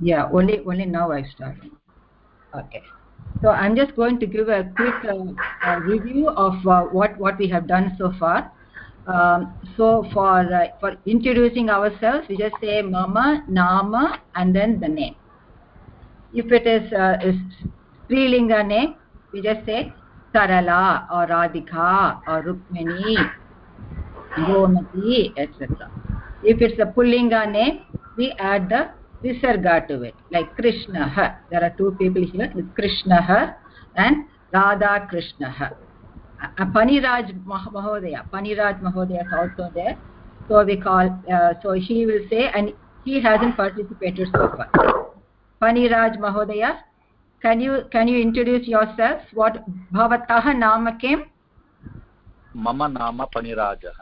Yeah, only now I started. Okay. So I'm just going to give a quick review of what we have done so far. So for introducing ourselves, we just say mama, nama, and then the name. If it is Strilinga name, we just say Sarala or Radhika or Rukmini, Gomati, etc. If it's a Pullinga name, we add the Visarga to it, like Krishna. There are two people here, Krishna and Radha Krishna. Paniraj Mahodaya is also there. So we call, so he will say, and he hasn't participated so far. Paniraj Mahodaya, can you introduce yourself? What Bhavatah Nama kim? Mama Nama Panirajah.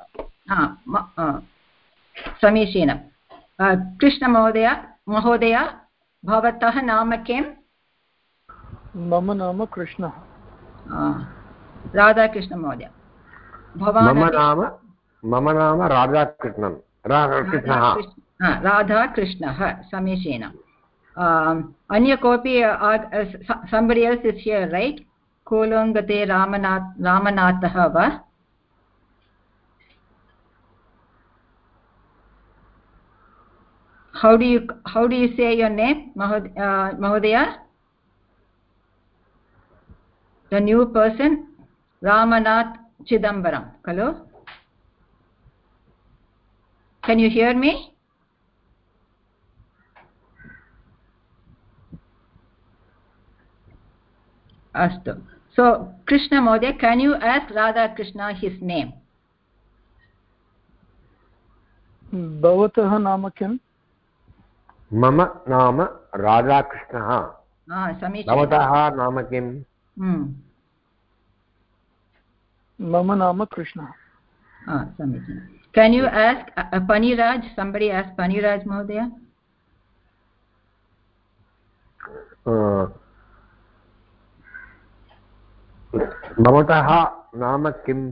Samishina. Krishna Mahodaya, Bhavatah Nama kim? Mama Nama Krishna. Radha Krishna Mahodaya. Mama Nama Radha Krishnan. Radha Krishna. Samishina. Anya kopi, somebody else is here, right? Kolongate Ramanatha va? How do you say your name, Mahodaya? The new person, Ramanath Chidambaram. Hello? Can you hear me? Astu. So, Krishna Mahodaya, can you ask Radha Krishna his name? Bhavatah Nama kim? Mama Nama Radha Krishna. Samishina. Bhavatah Nama kim? Mama Nama Krishna. Samishina. Can you ask Paniraj? Somebody ask Paniraj Mahodaya. Bhavatah Nama kim?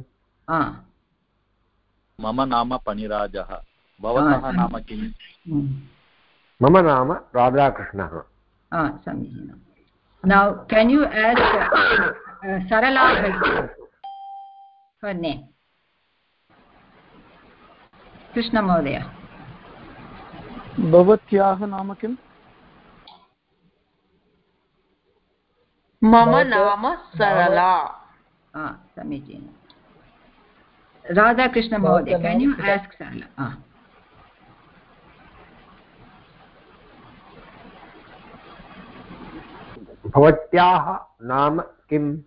Mama Nama Panirajah. Bhavatah Nama kim? Mama Nama Radha Krishna. Samishina. Now, can you ask Sarala her name? Krishna Mahodaya. Bhavatyah Nama kim? Mama Nama Sarala. Samijina. Radha Krishna Mahodaya, can you ask Sarala? Bhavatyah Nama kim?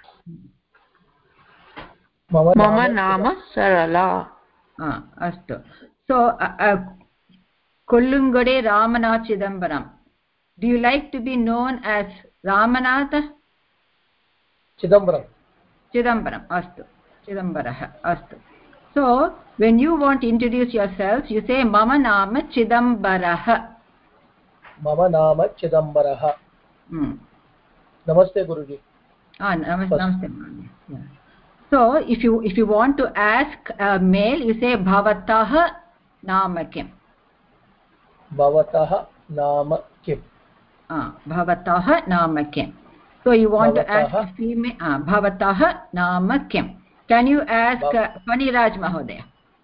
Mama Nama Sarala. Astu. So, Kollungode Ramanath Chidambaram. Do you like to be known as Ramanath? Chidambaram. Astu. Chidambarah. Astu. So, when you want to introduce yourself, you say Mama Nama Chidambarah. Mama Nama Chidambarah. Namaste Guruji. Namaste. Yeah. So, if you want to ask a male, you say Bhavatah Nama kim. Bhavatah Nama kim. Bhavatah Nama kim. So you want to ask a female, Bhavatah Nama kim. Can you ask Paniraj Mahodaya?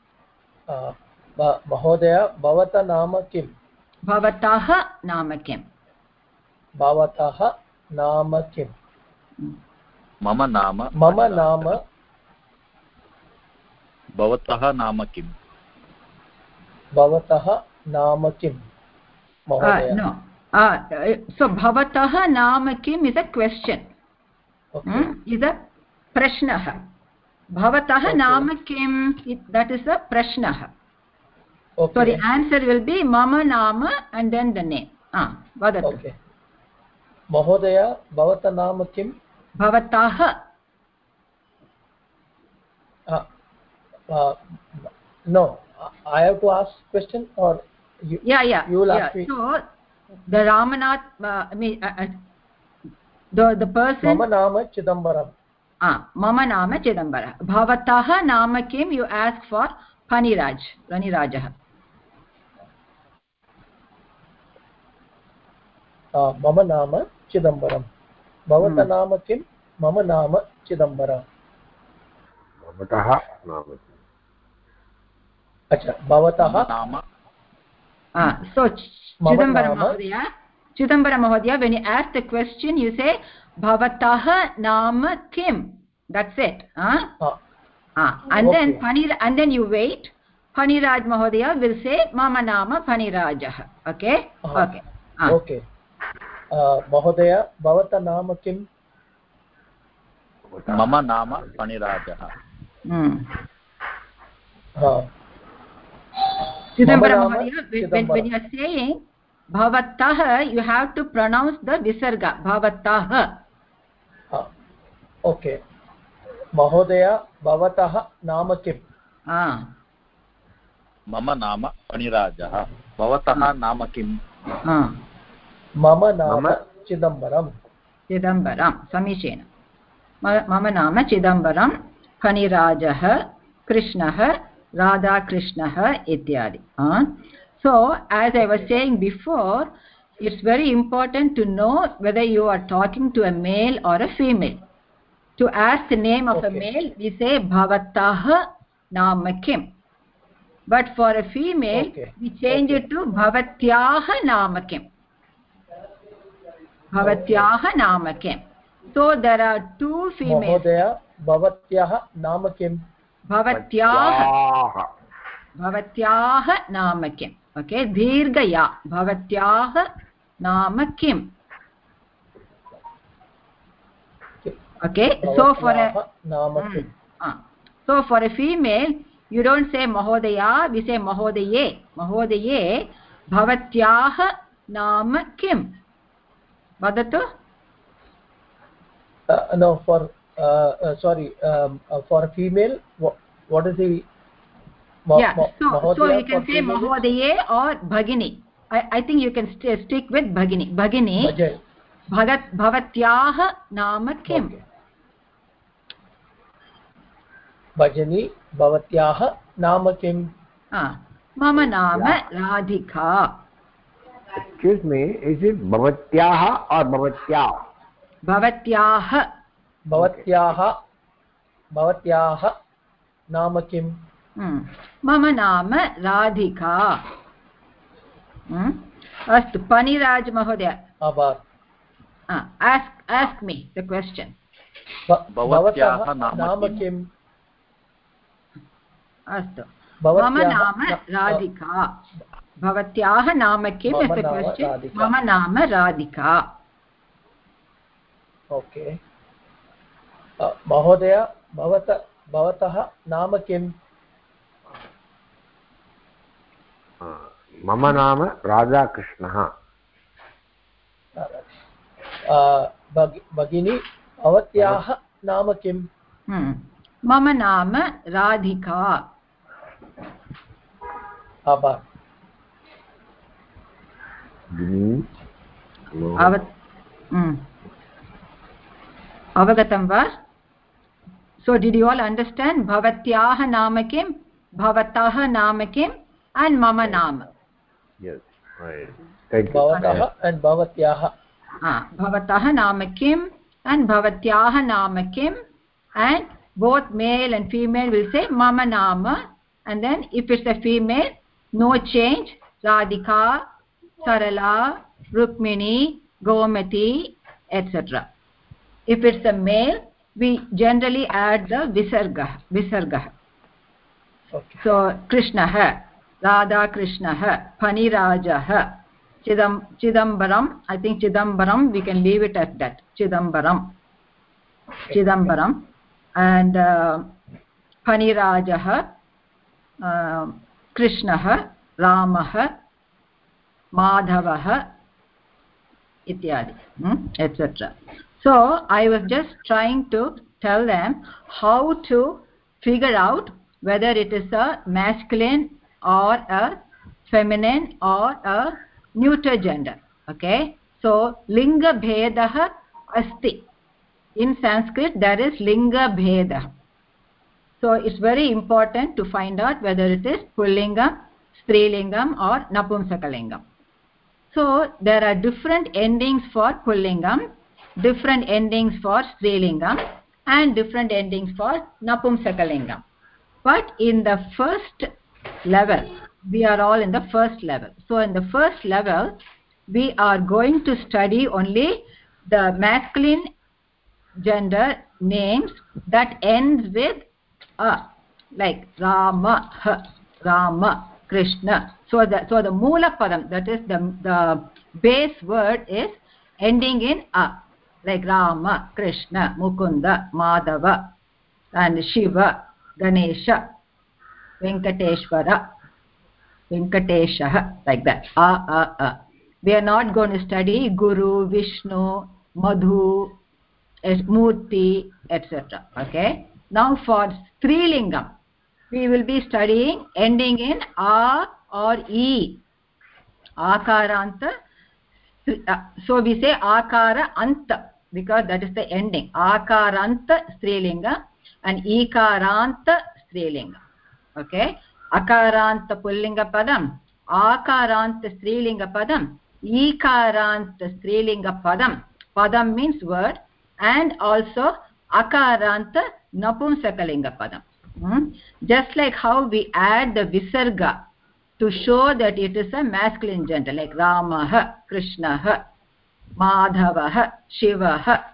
Mahodaya, Bhavata Nama kim? Bhavatah Nama kim. Bhavatah Nama kim? Mama Nama. Bhavatah Nama kim? Bhavatah Nama kim? No. So Bhavatah Nama kim is a question. Okay. Is a prashnah. Bhavatah Nama kim, that is a prashnah. Okay. So the answer will be Mama Nama and then the name. Vadatu. Okay. Mahodaya, Bhavata Nama kim? Bhavatah. No, I have to ask question or you? Yeah. You will ask me. So the Ramanath, the person. Mama Nama Chidambaram. Mama Nama Chidambara. Bhavatah Nama kim, you ask for Panirajah. मम नाम चिदम्बरम् भवतः नाम किं मम नाम चिदम्बरम् भवतः नाम किम् अच्छा भवतः नाम so Chidambaram Mahodaya, when you ask the question you say bhavatah nama kim, that's it. And okay. Then you wait. Paniraj Mahodaya will say mama nama Panirajah. Okay? Okay. Okay. Mahodaya, bhavata nama kim? Mama nama Panirajah. Chidambaram Mahodaya, when you are saying bhavatah, you have to pronounce the visarga. Bhavatah. Okay. Mahodaya, bhavatah nama kim? Mama nama Panirajah. Bhavatah nama kim? Mama nama Chidambaram. Chidambaram. Samishena. Mama nama Chidambaram. Panirajah. Krishnah. Radha Krishnah. Ityadi. So, as I was saying before, it's very important to know whether you are talking to a male or a female. To ask the name of a male, we say Bhavatah Nama Kim. But for a female, we change it to Bhavatyah Nama Kim. Bhavatyah Nama Kim. So there are two females. Mahodaya, Bhavatyah Nama Kim. Bhavatyah Nama Kim. Okay, Dirghaya. Bhavatyah Nama Kim. Okay, so for a female, you don't say Mahodaya, we say Mahodaye. Mahodaye, Bhavatyah Nama Kim. Vadatu? No, for for a female, what is the? So you can say Mahodaye or Bhagini. I think you can stick with Bhagini. Bhagini. Bhavatyah Nama Kim. Okay. Bhajani Bhavatyah Nama Kim. Mama Nama Radhika. Excuse me, is it Bhavatyah or Bhavatyah? Bhavatyah. Bhavatyah Nama Kim. Mama Nama Radhika. Astu Paniraj Mahodaya. Abha. Ask me the question. Bhavatyah Nama Kim. Astu. Mama Nama Radhika. Bhavatyah Nama Kim is the question. Mama Nama Radhika. Okay. Mahodaya, Bhavatah Nama Kim. Mama nama Radha Krishnah. Bhagini Bhavatyah Nama Kim. Mama Nama Radhika. Abha. Avagatam va? So did you all understand? Bhavatyah Nama Kim, Bhavatah Nama Kim, and Mama Nama. Yes, right. Thank you. Bhavatah and Bhavatyah. Bhavatah Nama Kim and Bhavatyah Nama Kim, and both male and female will say Mama Nama, and then if it's a female, no change, Radhika, Sarala, Rukmini, Gomati, etc. If it's a male, we generally add the Visarga. Okay. So Krishnah, Radha Krishnah, Panirajah, Chidambaram. I think Chidambaram, we can leave it at that. Chidambaram. And Panirajah, Krishnah, Ramah, Madhavah, ityadi, etc. So I was just trying to tell them how to figure out whether it is a masculine or a feminine or a neuter gender. Okay, so linga bhedah asti. In Sanskrit there is linga bhedah. So it's very important to find out whether it is pullingam, strilingam or napumsakalingam. So there are different endings for Pullingam, different endings for Strilingam, and different endings for Napumsakalingam. But in the first level, we are all in the first level. So in the first level, we are going to study only the masculine gender names that ends with a, like Rama, Rama, Krishna. So the Moola Padam, that is the base word, is ending in a, like Rama, Krishna, Mukunda, Madhava, and Shiva, Ganesha, Venkateshwara, Venkatesha, like that. We are not going to study Guru, Vishnu, Madhu, Murti, etc. Okay. Now for Strilingam, we will be studying ending in A or E. Akaranta. So we say Akara Anta because that is the ending. Akaranta Strilinga and Ikaranta Strilinga. Okay. Akaranta Pullinga Padam, Akaranta Strilinga Padam, Ikaranta Strilinga Padam. Padam means word, and also Akaranta Napumsakalinga Padam. Just like how we add the Visarga to show that it is a masculine gender, like Ramaha, Krishnaha, Madhavaha, Shivaha.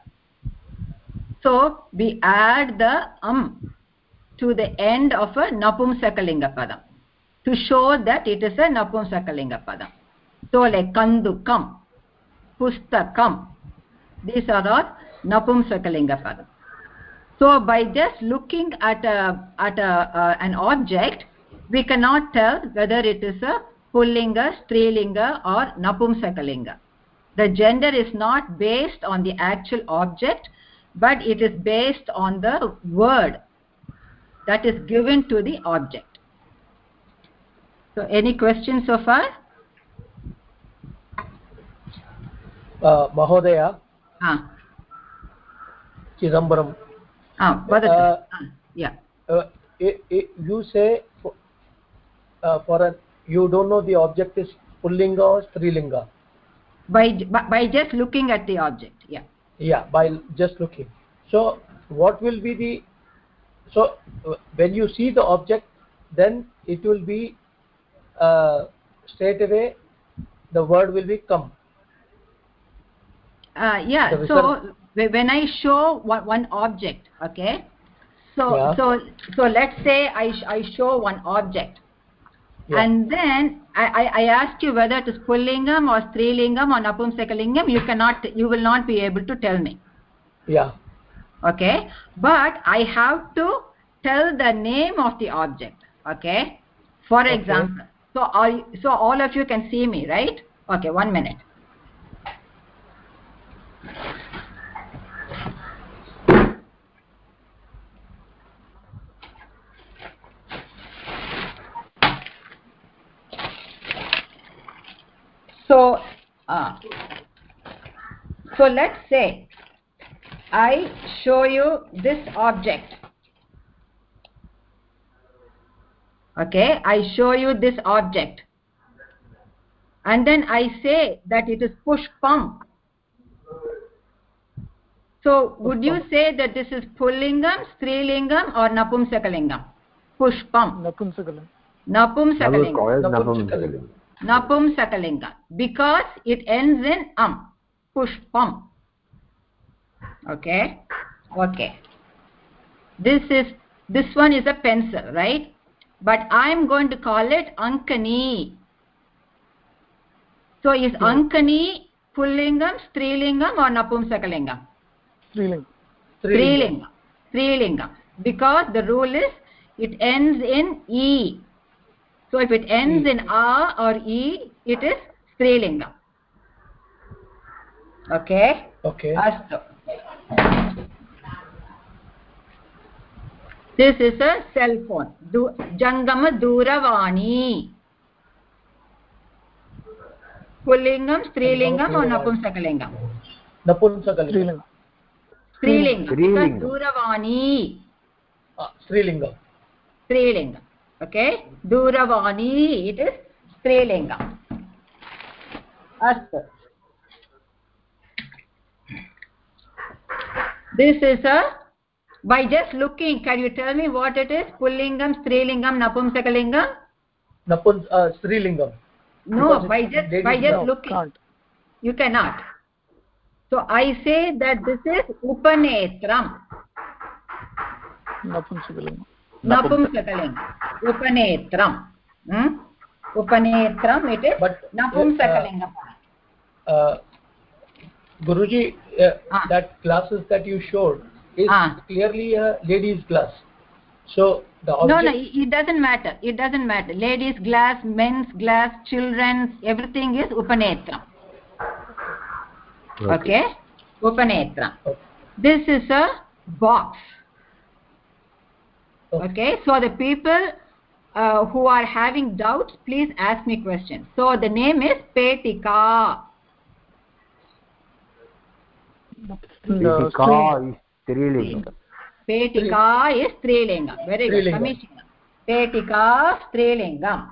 So we add the to the end of a Napumsakalinga Padam to show that it is a Napumsakalinga Padam. So like Kandukam, Pustakam, these are all Napumsakalinga Padam. So by just looking at an object, we cannot tell whether it is a Pullinga, Strilinga or Napumsakalinga. The gender is not based on the actual object, but it is based on the word that is given to the object. So any questions so far? Mahodaya, Chidambaram. Yeah. You say you don't know the object is Pullinga or Strilinga. By just looking at the object, yeah. Yeah, by just looking. So what will be the, so when you see the object, then it will be straight away the word will be come. Yeah, so when I show one object, okay, so let's say I show one object, and then I ask you whether it is Pullingam or Strilingam or Napumsakalingam. You will not be able to tell me. Yeah. Okay, but I have to tell the name of the object. Okay, for example, so all of you can see me, right? Okay, 1 minute. So let's say I show you this object. Okay, I show you this object, and then I say that it is Pushpam. So would you say that this is Pullingam, Strilingam or Napumsakalingam? Pushpam. Napumsakalingam. Napumsakalinga, because it ends in Pushpam. Okay. This one is a pencil, right? But I am going to call it Ankani. So is Ankani Pullingam, Strilingam or Napumsakalingam? Strilingam. Because the rule is it ends in E. So if it ends in A or E, it is Strilingam. Okay? Astu. This is a cell phone. Jangama Duravani. Pullingam, Strilingam or Napumsakalingam? Napumsakalingam. Strilingam. Because Duravani. Strilingam. Okay? Duravani, it is Strilingam. astu. This is a, by just looking, can you tell me what it is? Pullingam, strilingam, napumsakalingam? Strilingam. No, by just looking. Can't. You cannot. So I say that this is upanetram. Napumsakalingam. Napumsakalingam. Upanetram. Upanetram, it is But napumsakalingam. Guruji, that classes that you showed is clearly a ladies class. So the object... No, it doesn't matter. It doesn't matter. Ladies glass, men's glass, children's, everything is upanetram. Okay? Upanetram. Okay. This is a box. Okay? So the people who are having doubts, please ask me questions. So the name is Petika. Petika is Strilingam. Petika is Strilingam. Very good. Samishina. Petika Strilingam.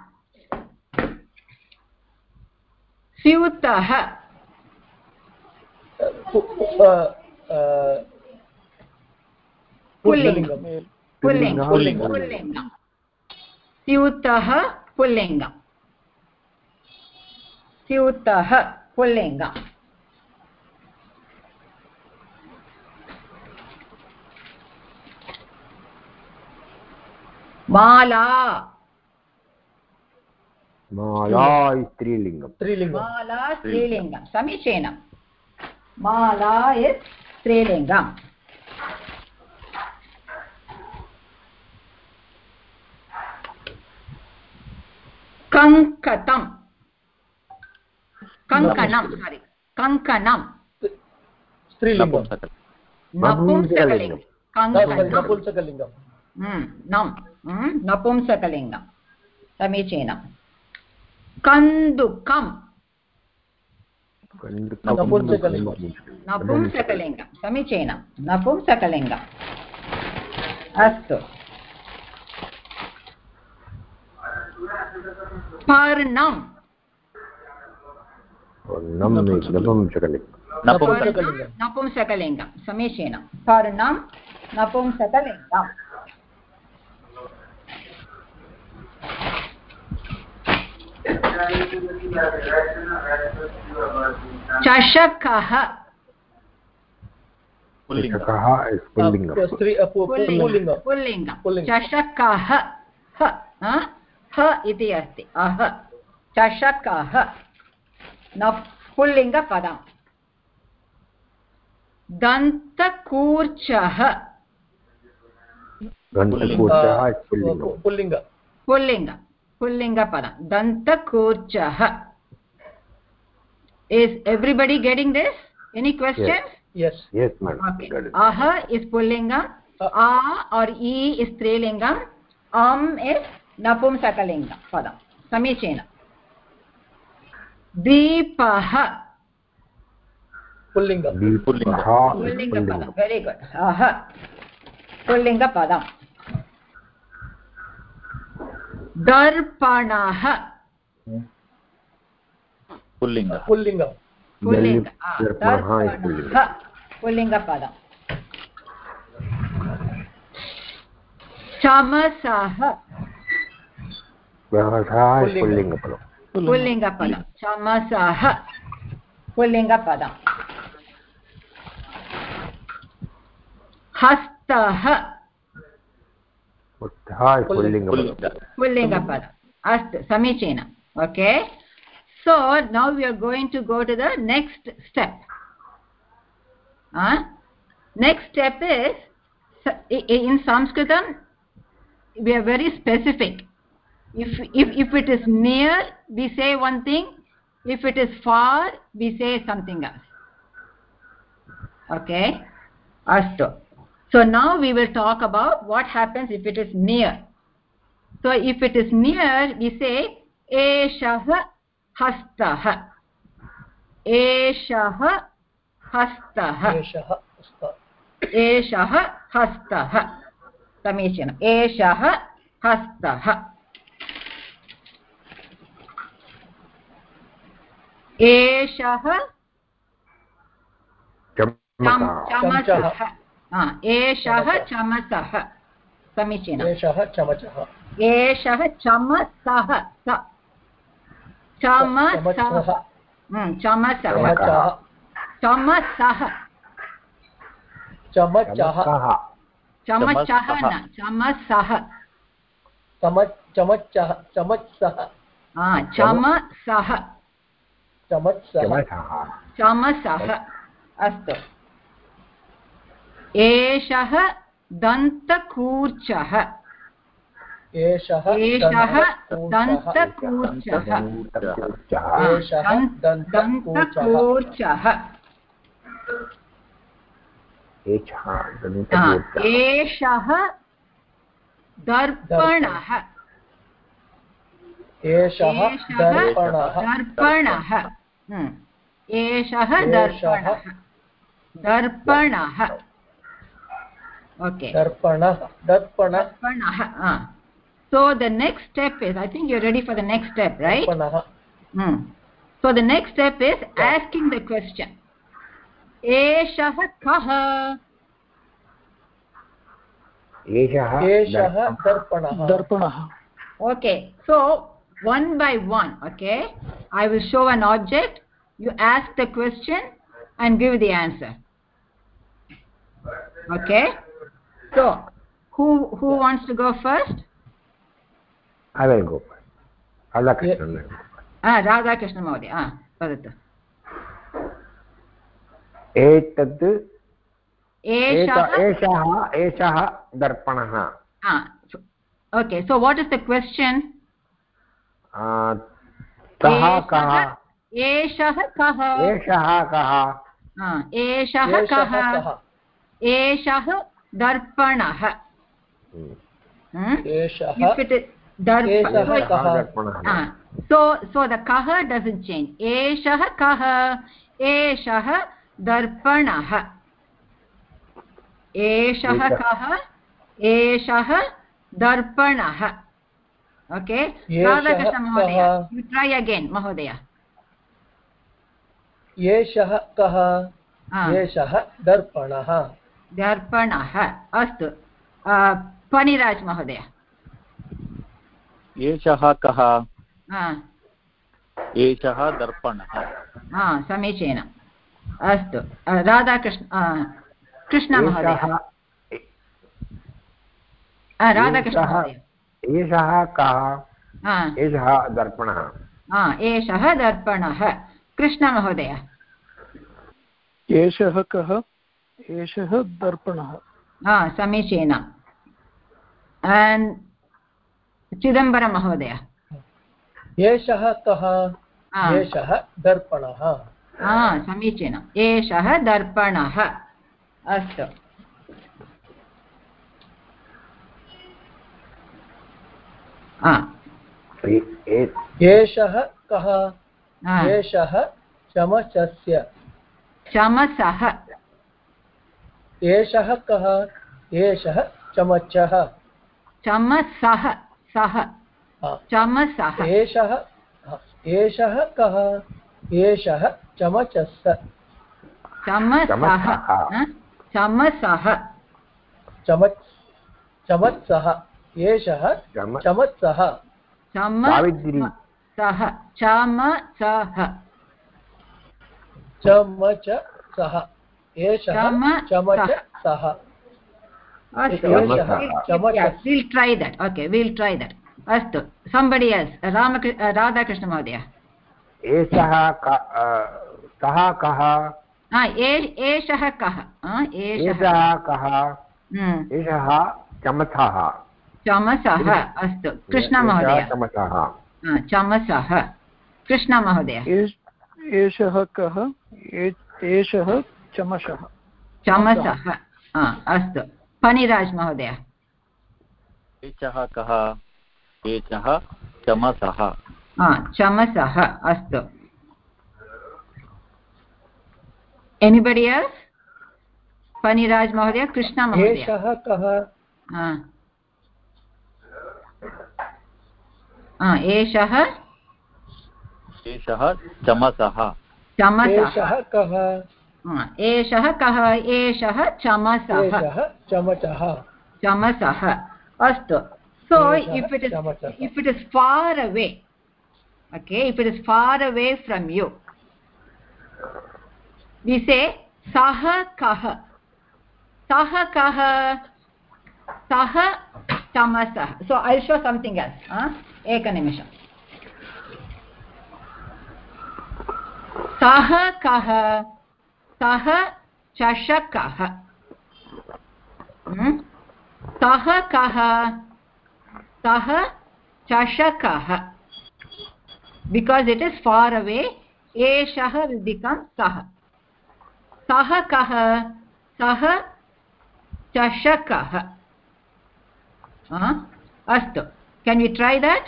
Syutah. Pullingam. Pullingam. Syutah Pullingam. Syutah Pullingam. Mala. Mala is Strilingam. Mala Strilingam. Samichenam. Mala is Strilingam. Kankatam. Kankanam, sorry. Kankanam. Strilingam. Napumsakalingam. Kankanam. Napumsakalingam. Napumsakalingam. Samichenam. Kandukam. Napumsakalingam. Samichenam. Napumsakalingam. Astu. Parnam. Nam is Napumsakalingam. Napumsakalingam. Samichenam. Parnam. Napumsakalingam. Chashakah. Chashakah is Pullingam. Pullingam. Chashakah. Ha iti asti. Chashakah. Pullinga padam. Dantakurchah. Dantakurchah is Pullingam. Pullinga padam. Dantakurchah. Is everybody getting this? Any questions? Yes. Yes, madam. Okay. Aha is Pullingam. A or E is Strilingam. Is Napumsakalingam padam. Samichenam. Deepah. Pullinga. Pullinga padam. Very good. Pullinga padam. Darpanah. Pullinga. Pullinga. Darpanah. Pullinga padam. Chamasah. Pullinga padam. Pullinga padam. Chamasah. Pullinga padam. Hastah. Pullinga padam. Astu. Samichenam. Okay. So now we are going to go to the next step. Next step is, in Sanskritam we are very specific. If it is near, we say one thing. If it is far, we say something else. Okay. Astu. So now we will talk about what happens if it is near. So if it is near, we say Eshah Hastah. Eshah Hastah. Eshah Hastah. Samichenam. Eshah Hastah. एषः चमसः एषः चमसः समीचीनम् एषः चमचः एषः चमसः चमसः चमसः चमसः चमचः चमचः न चमसः चमचः चमत्सः चमसः चमत्सः चमसः अस्तु एषः दन्तकूर्चः एषः दन्तकूर्चः एषः दन्तकूर्चः एषः दर्पणः एषः दर्पणः दर्पणः एषः दर्पणः दर्पणः okay darpanah so the next step is I think you're ready for the next step right so the next step is asking the question eshah kah eshah darpanah okay so one by one okay I will show an object you ask the question and give the answer okay so who wants to go first I will go first Radhakrishna Mahodaya vadatu एतद् एषः दर्पणः okay so what is the question कः कः एषः कः एषः कः एषः दर्पणः so the kah doesn't change eshah kah eshah darpanah eshah kah eshah darpanah okay Radhakrishna Mahodaya you try again Mahodaya eshah kah eshah darpanah अस्तु फणिराज महोदय एषः कः एषः दर्पणः समीचीनम् अस्तु राधाकृष्ण कृष्ण महोदय राधाकृष्ण महोदय एषः कः एषः दर्पणः एषः दर्पणः कृष्ण महोदय एषः कः एषः दर्पणः समीचीनम् चिदम्बरं महोदय एषः कः एषः दर्पणः समीचीनम् एषः दर्पणः अस्तु एषः कः एषः चमसस्य चमसः एषः कः एषः चमचः चमसः सः चमसः एषः कः एषः चमचः चमसः चमसः चमत्सः एषः चमत्सः चमसः चमसः चमचसः एषः चमचसः we'll try that okay we'll try that अस्तु somebody else Radhakrishna Mahodaya एषः कः एषः कः एषः कः एषः चमसः चमसः अस्तु कृष्ण महोदय चमसः चमसः कृष्ण महोदय एषः कः एषः चमसः चमसः अस्तु फणिराज महोदय एषः कः एषः चमसः चमसः अस्तु एनिबडी एल्स् फणिराज महोदय कृष्ण महोदय एषः कः एषः एषः चमसः एषः कः एषः कः एषः चमसः एषः चमचः चमसः अस्तु so एषः if चमचः it is far away, okay, if it is far away from you, we say sah kah sah tamasah. So I'll show something else. Ekanimisham. Sah kah sah chashakah. Sah kah sah chashakah. Because it is far away, eshah will become sah. Sah kah sah chashakah. Astu. Can we try that?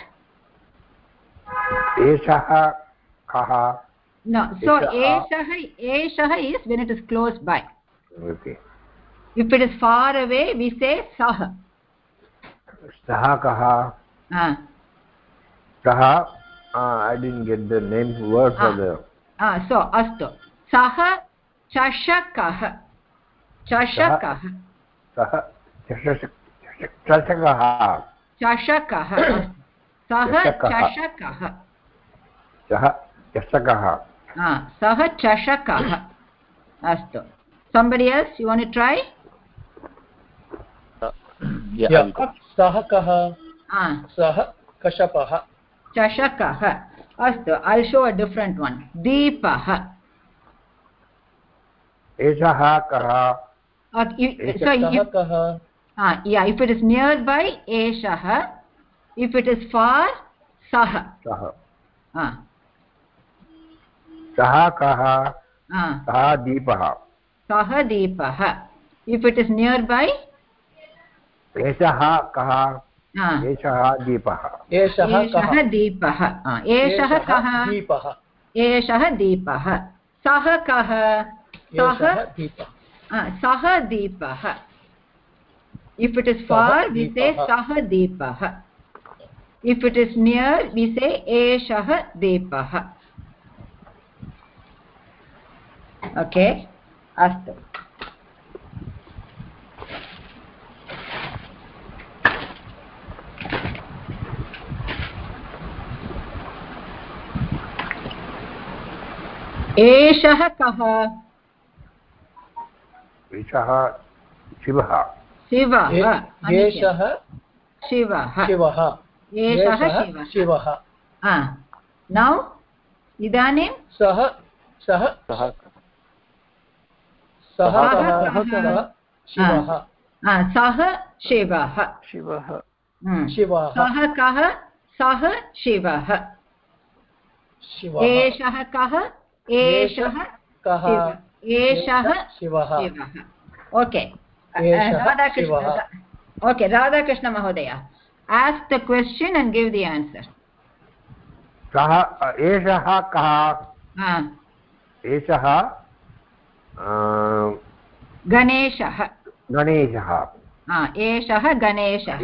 एषः कः No. So eshah is when it is close by. Okay. If it is far away, we say sah. सः कः सः I didn't get the name word for the so astu. Sah chashakah. Chashakah. सः चषकः चषकः सः चषकः सः चषकः सः चषकः अस्तु somebody else you want to try सः कः सः कशपः चषकः अस्तु I'll show a different one दीपः एषः कः yeah, if it is nearby eshah, if it is far sah. सः कः सः दीपः सः दीपः. If it is nearby एषः कः एषः दीपः एषः दीपः एषः कः एषः दीपः सः कः सः दीपः. If it is far, we say sah deepah. If it is near, we say eshah deepah. Okay? Astu. एषः कः एषः शिवः शिवः एषः शिवः शिवः एषः शिवः नौ इदानीं सः सः सः शिवः सः शिवः शिवः सः कः सः शिवः एषः कः एषः कः एषः शिवः okay Radhakrishna Mahodaya, ask the question and give the answer. सः एषः कः एषः गणेशः गणेशः एषः गणेशः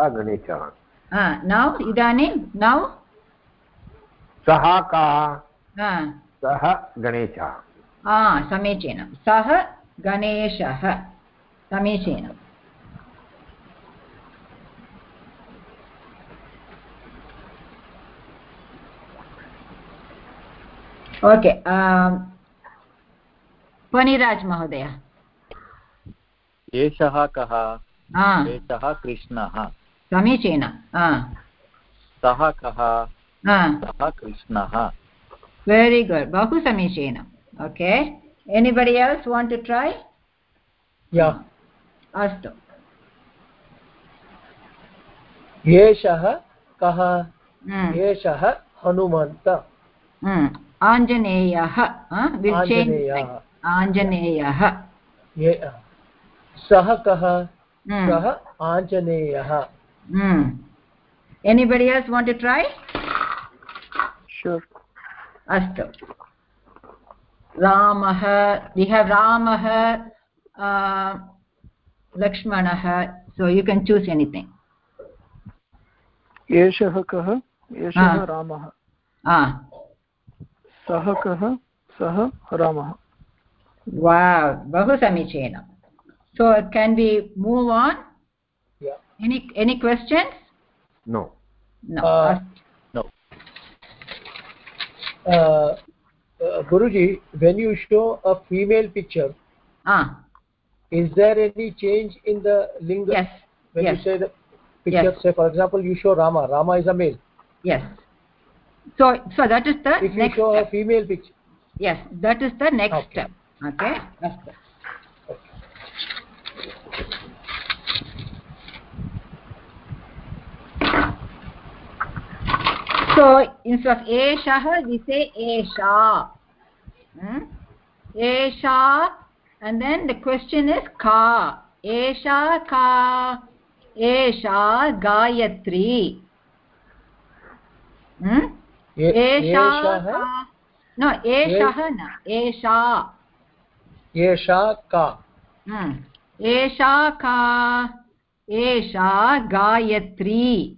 नौ इदानीं नौ सः कः सः गणेशः समीचीनं सः गणेशः समीचीनम् ओके फणिराज महोदय एषः कः एषः कृष्णः समीचीनं सः कः सः कृष्णः वेरी गुड बहु समीचीनम् okay anybody else want to try या अस्तु एषः कः एषः हनुमन्त आञ्जनेयः आञ्जनेयः सः कः सः आञ्जनेयः anybody else want to try sure अस्तु रामः we have रामः लक्ष्मणः so you can choose anything एषः कः एषः रामः सः कः सः रामः Wow, bahu samichenam. So can we move on? Yeah. Any questions? No. No. No. Guruji, when you show a female picture, is there any change in the linga? Yes. When yes. you say the picture, Yes. say for example, you show Rama. Rama is a male. Yes. So that is the if next you show step. a female picture. Yes, that is the next Okay. step. Okay. Astu. So instead of eshah we say esha. Esha, and then the question is ka. Esha ka. Esha Gayatri. Esha ka. No, eshah na. Esha. Esha ka. Esha ka. Esha Gayatri.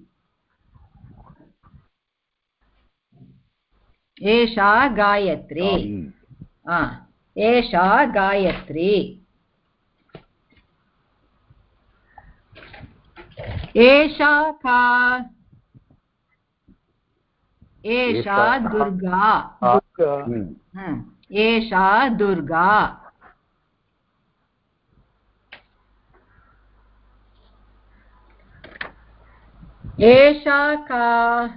Esha Gayatri. Esha Gayatri. Esha ka. Esha Durga. Esha Durga. Esha ka.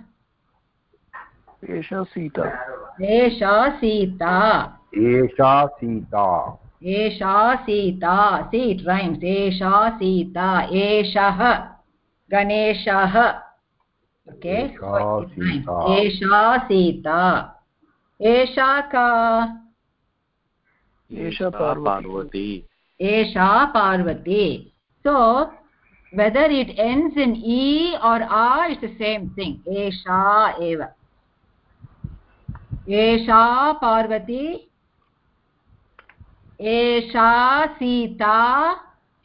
Esha Sita. Esha Sita. Esha Sita. Esha Sita. See, it rhymes. Esha Sita. Eshah Ganeshah. Okay, so it rhymes. Esha Sita. Esha ka. Esha Parvati. Esha Parvati. So whether it ends in E or A, it's the same thing. Esha eva. Esha Parvati. Esha Sita.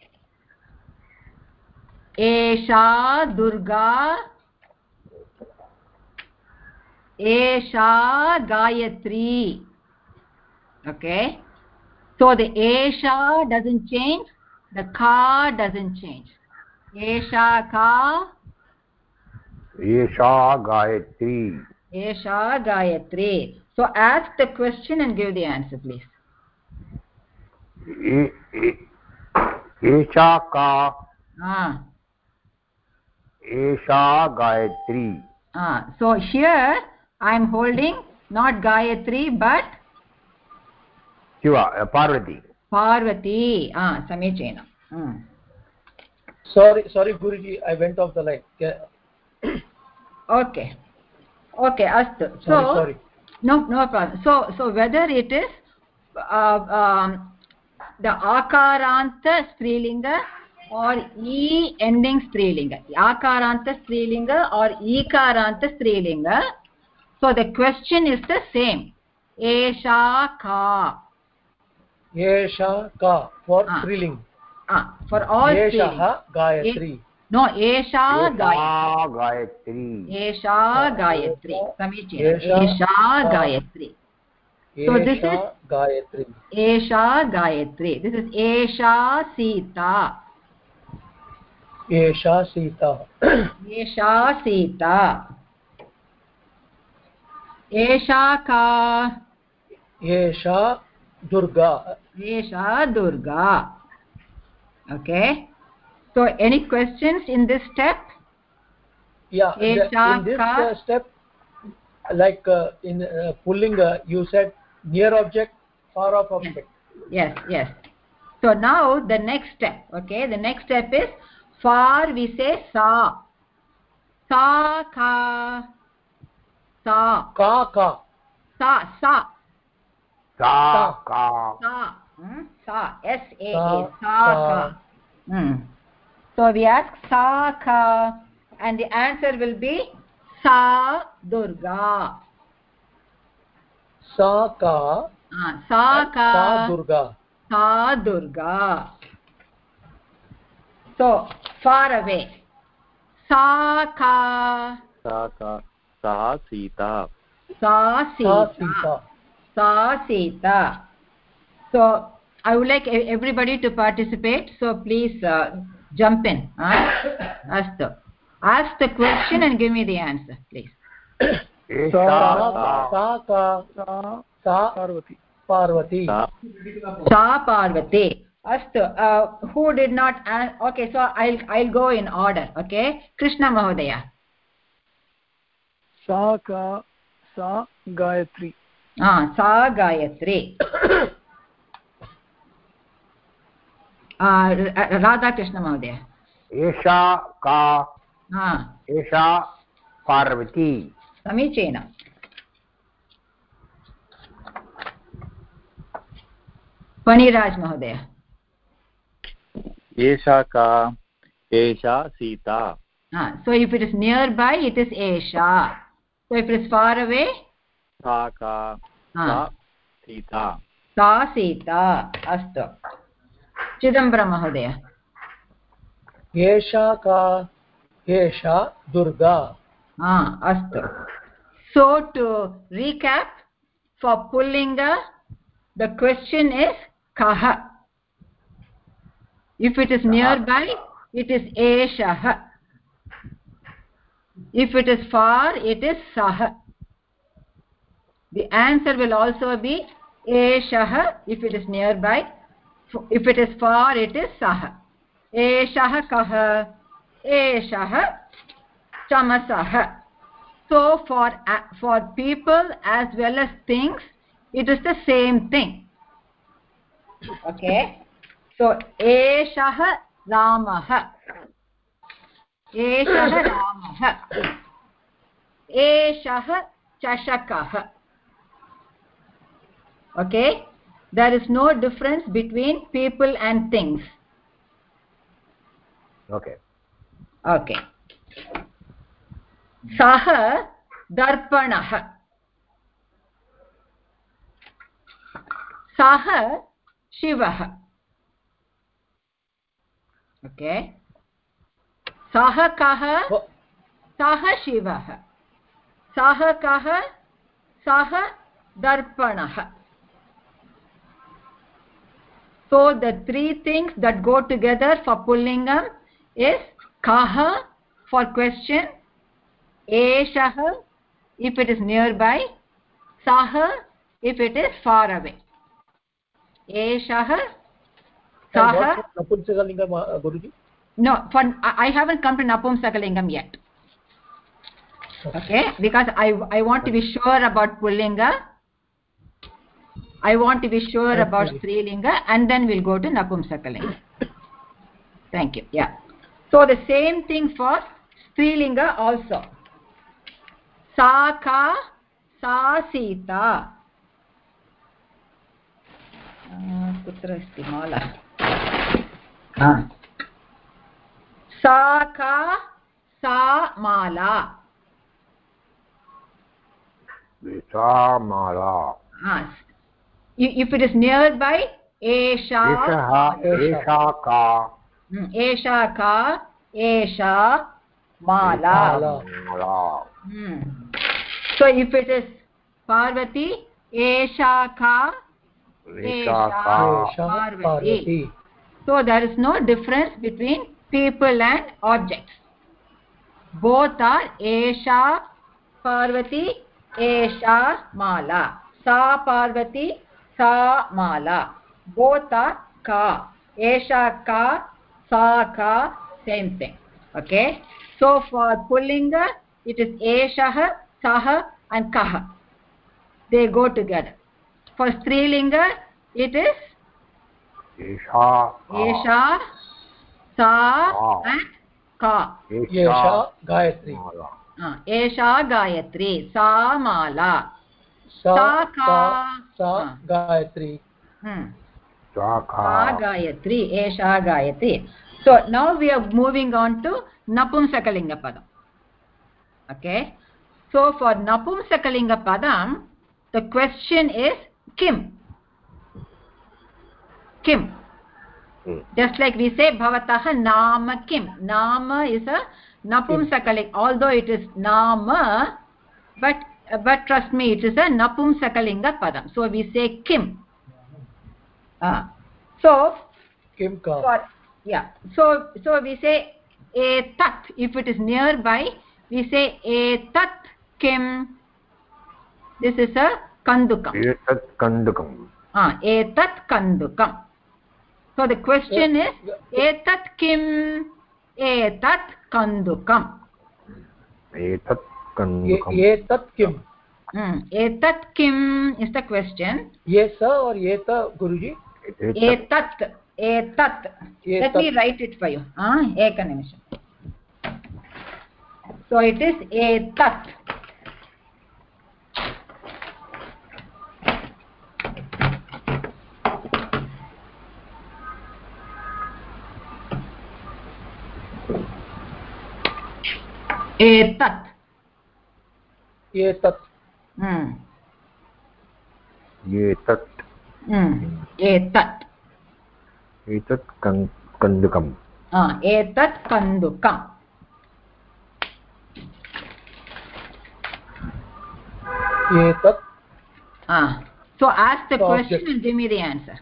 Esha Durga. Esha Gayatri. Okay. So the Esha doesn't change. The Ka doesn't change. Esha Ka. Esha Gayatri. Esha Gayatri. So ask the question and give the answer, please. Esha ka. Esha Gayatri. So here I am holding not Gayatri but Shiva, Parvati. Parvati. Samichena. Sorry Guruji, I went off the line. Okay, astu. Sorry. No problem. So whether it is the akaranta strilinga or e ending strilinga, akaranta strilinga or ekaranta strilinga, so the question is the same. Esha ka. Esha ka for striling. For all Esha Gayatri. No, Esha Gayatri. Esha Gayatri. Samichena. Esha Gayatri. So this is Gayatri. Esha Gayatri. This is Esha Sita. Esha Sita. Esha Sita. Esha ka. Esha Durga. Esha Durga. Okay. So any questions in this step? Yeah, in this step, like in Pullinga, you said near object, far off object. Yes. So now the next step. Okay, the next step is far. We say sa. Sa ka. Sa. Ka. Sa. Sa ka. Sa. S-A-A. Sa ka. So we ask sa ka, and the answer will be sa Durga. Sa ka. Sa ka. Sa Durga. Sa Durga. So far away. Sa ka. Sa Sita. Sa Sita. Sa Sita. So I would like everybody to participate. So please jump in. Astu. Ask the question and give me the answer, please. Parvati. Sa Parvati. Astu. Who did not answer? Okay, so I'll go in order. Okay, Krishna Mahodaya. Sa Gayatri. Sa Gayatri. Radha Krishna Mahodaya. Esha ka. Esha Parvati. Samichena. Paniraj Mahodaya. Esha ka. Esha Sita. So if it is nearby, it is Esha. So if it is far away, Sa ka. Sa Sita. Sa Sita. Astu. Chidambara Mahodaya. Esha ka. Esha Durga. Astu. So to recap, for Pullinga, the question is Kaha. If it is nearby, it is Eshaha. If it is far, it is Saha. The answer will also be Eshaha if it is nearby. If it is far, it is Saha. Eshaha Kaha. Eshaha Chamasaha. So for people as well as things, it is the same thing. Okay. So Eshaha Ramaha. Eshaha Ramaha. Eshaha Chashakaha. Okay. There is no difference between people and things. Okay. Okay. Saha Darpanaha. Saha Shivaha. Okay. Saha Kaha. Saha Shivaha. Saha Kaha. Saha Darpanaha. So the three things that go together for Pullingam is Kaha for question, Eshaha if it is nearby, Saha if it is far away. Eshaha, Saha. Napumsakalingam, Guruji? No, I haven't come to Napumsakalingam yet. Okay, because I want to be sure about Pullinga. I want to be sure about Strilinga, and then we'll go to Napumsakalinga. Thank you. Yeah. So the same thing for Strilinga also. Sa ka, sa Sita. Kutra asti mala. Sa ka, sa Mala. Sa Mala. If it is nearby, Esha. Esha ka. Esha ka, Esha Mala. So if it is Parvati, Esha ka, Esha Parvati. So there is no difference between people and objects. Both are Esha Parvati, Esha Mala. Sa Parvati, Sa Mala. Both are Ka. Esha Ka, Sa Ka, same thing. Okay. So for Pullinga, it is Eshaha, Saha and Kaha. They go together. For Strilinga, it is Esha, Sa and Ka. Esha Gayatri. Esha Gayatri. Sa Mala. Sa Ka. Sa Gayatri. Sa Gayatri. Esha Gayatri. So now we are moving on to Napumsakalinga Padam. Okay. So for Napumsakalinga Padam, the question is Kim. Kim. Just like we say Bhavataha Nama Kim. Nama is a Napumsakalinga. Although it is Nama, but but trust me, it is a napumsakalinga padam, so we say kim. So Kim ka. so we say etat. If it is nearby, we say etat kim. This is a kandukam. Etat kandukam. Etat kandukam. So the question is etat kim, etat kandukam. Etat kandukam. Etat kim. Etat kim is the question. Yes or eta, Guruji? Etat. Let me write it for you. Eka nimisham. So it is etat. Etat. Etat. Etat. Etat. Etat kandukam. Etat kandukam. Etat. So ask the question and give me the answer.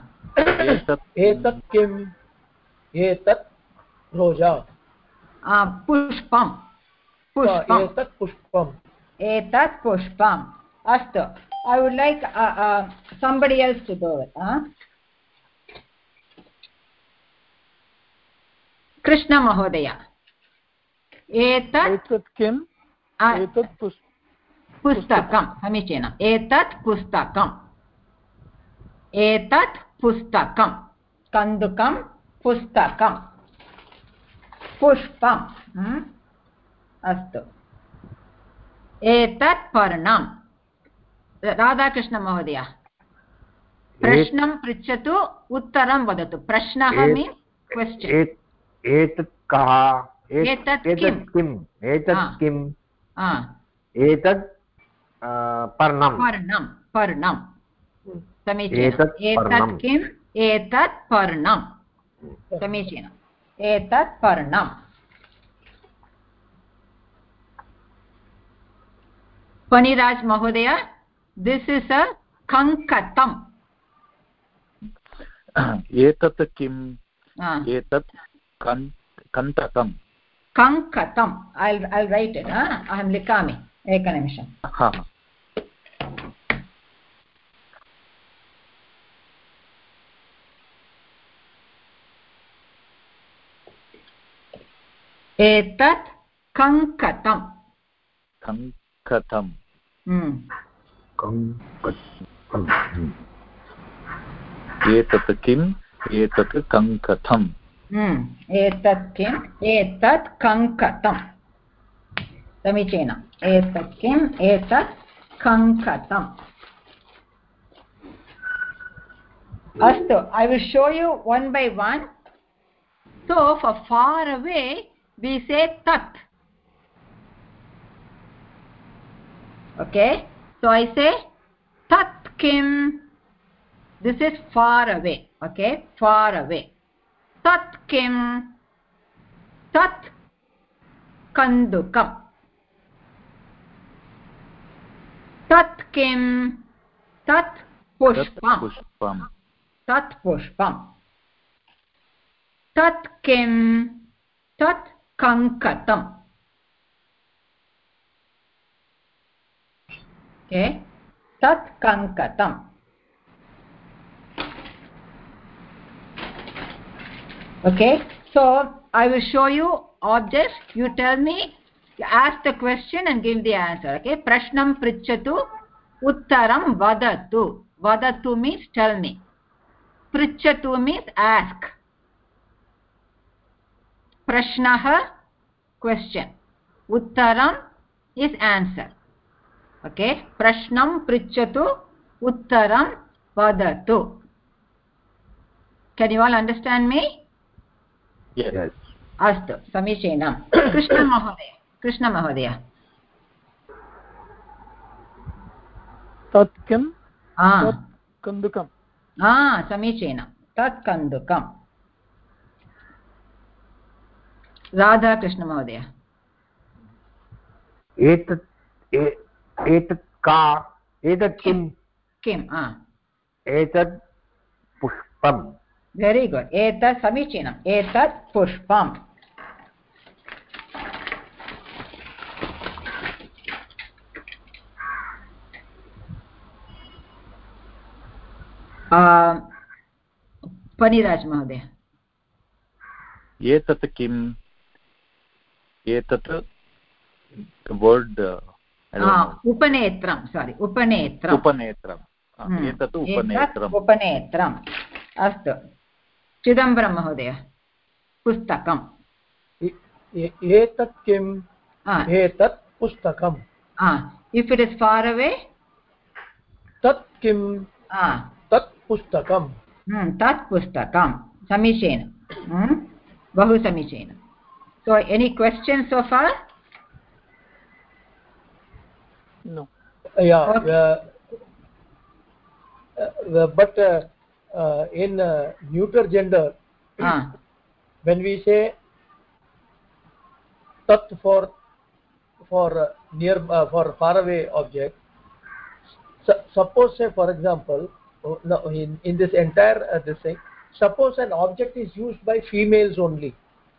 Etat kim. Etat roja. Pushpam. Etat pushpam. Etat pushpam. Astu. I would like somebody else to do it. Krishna Mahodaya. Etat kim? Etat pustakam. Samichinam. Etat pustakam. Etat pustakam. Kandukam pustakam. Pushpam. Astu. Etat parnam. Radhakrishna Mahodaya. Prashnam prichatu uttaram vadatu. Prashnaha means question. Etat kaha. Etat kim. Etat kim. Etat parnam. Parnam. Samichinam. Etat kim. Etat parnam. Samichinam. Etat parnam. Paniraj Mahodaya, this is a kankatam. Etat kim. Etat kantakam. Kankatam. I'll write it. Aham likami. Eka nimisham. Etat kankatam. Kankatam. Etat kim. Etat kankatam. Etat kim. Etat kankatam. Samichinam. Etat kim. Etat kankatam. Astu. I will show you one by one. So for far away we say tat. Okay, so I say tat kim. This is far away. Okay, far away. Tat kim. Tat kandukam. Tat kim. Tat pushpam. Tat pushpam. Tat kim. Tat kankatam. Okay, tat kankatam. Okay, so I will show you objects. You tell me, you ask the question and give the answer. Okay, prashnam prichatu uttaram vadatu. Vadatu means tell me. Prichatu means ask. Prashnaha, question. Uttaram is answer. Okay, prashnam prichatu uttaram vadatu. Can you all understand me? Yes. Astu, samichinam. Krishna Mahodaya. tat kim. Tat kandukam. Samichinam. Tat kandukam. Radha Krishna Mahodaya. Etat एतत् का एतत् किम् किम् एतत् पुष्पम् very good एतत् समीचीनम् एतत् पुष्पम् पनिराज महोदय एतत् किम् एतत् वर्ड् उपनेत्रं सारी उपनेत्रम् एतत् उपनेत्रम् अस्तु चिदम्बरं महोदय पुस्तकम् एतत् किम् एतत् पुस्तकम् if it is far away तत् किम् तत् पुस्तकम् तत् पुस्तकं समीचीनं बहु समीचीनं so any questions so far no yeah okay. But in neuter gender when we say tat for near for far away object, suppose say for example in this entire this thing, suppose an object is used by females only.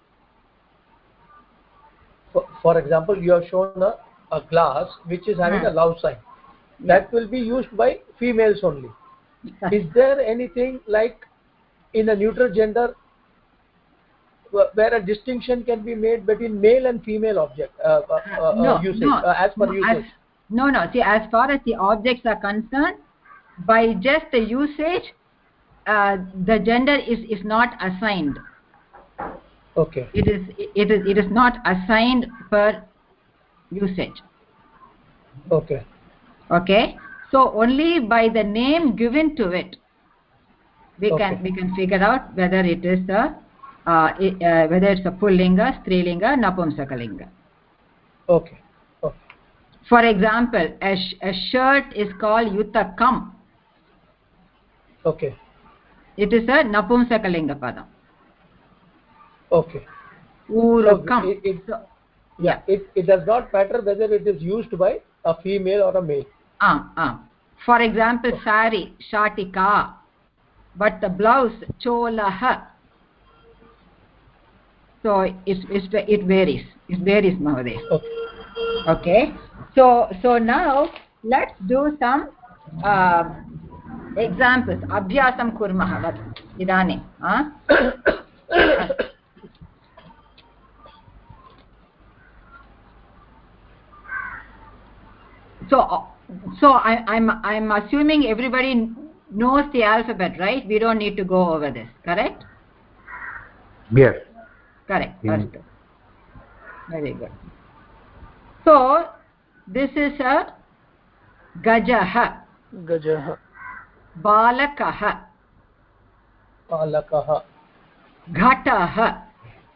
For example, you have shown a glass which is having a love sign. That will be used by females only. Is there anything like in a neutral gender where a distinction can be made between male and female object usage as per usage? No. See, as far as the objects are concerned, by just the usage, the gender is not assigned. Okay. It is not assigned per usage. Okay. Okay. So only by the name given to it, we can figure out whether it is whether it's a pullinga, strilinga, napumsakalinga. Okay. For example, a shirt is called yutakam. Okay. It is a napumsakalinga padam. Okay. Urukam. It does not matter whether it is used by a female or a male. For example, sari, shatika, but the blouse, cholaha. So it varies. It varies, Mahodaya. Okay. So now let's do some examples. Abhyasam kurmah idane. So I'm assuming everybody knows the alphabet, right? We don't need to go over this, correct? Yes. Correct. Very good. So this is a gajah, balakah, ghatah,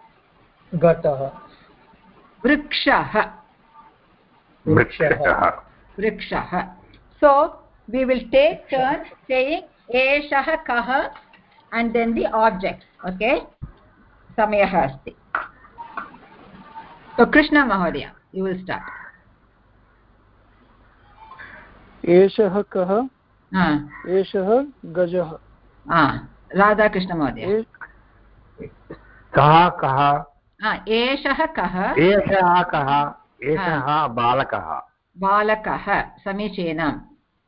vrikshah. So we will take turns saying eshah kah and then the objects. Okay. Samayah asti. So Krishna Mahodaya, you will start. एषः कः एषः गजः राधा कृष्ण महोदय सः कः एषः कः एषः बालकः समीचीनम्